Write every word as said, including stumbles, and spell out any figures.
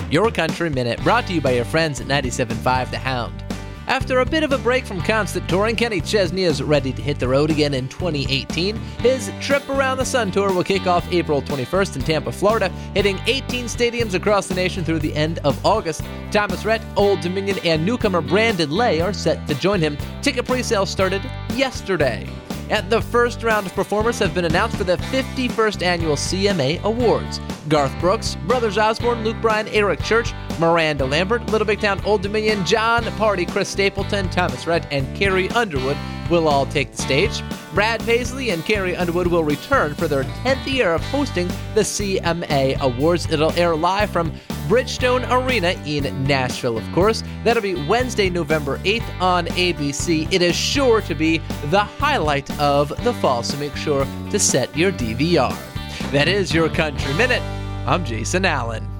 Your Country Minute, brought to you by your friends at ninety-seven point five The Hound. After a bit of a break from constant touring, Kenny Chesney is ready to hit the road again in twenty eighteen. His Trip Around the Sun tour will kick off April twenty-first in Tampa, Florida, hitting eighteen stadiums across the nation through the end of August. Thomas Rhett, Old Dominion, and newcomer Brandon Lay are set to join him. Ticket pre-sale started yesterday. And the first round of performers have been announced for the fifty-first annual C M A Awards. Garth Brooks, Brothers Osborne, Luke Bryan, Eric Church, Miranda Lambert, Little Big Town, Old Dominion, John Party, Chris Stapleton, Thomas Rhett, and Carrie Underwood will all take the stage. Brad Paisley and Carrie Underwood will return for their tenth year of hosting the C M A Awards. It'll air live from Bridgestone Arena in Nashville, of course. That'll be Wednesday, November eighth on A B C. It is sure to be the highlight of the fall, so make sure to set your D V R. That is Your Country Minute. I'm Jason Allen.